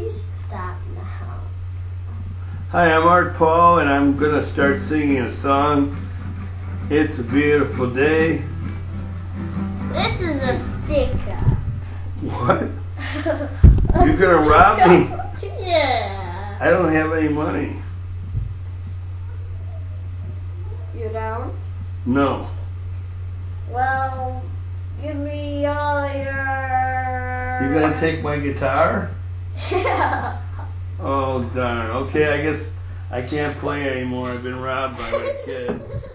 please stop now. Hi, I'm Art Paul, and I'm gonna start singing a song. It's a beautiful day. This is a sticker. What? You're gonna rob me? Yeah. I don't have any money. You don't? No. Well, give me all your... You're gonna take my guitar? Yeah. Oh darn. Okay, I guess I can't play anymore. I've been robbed by my kid.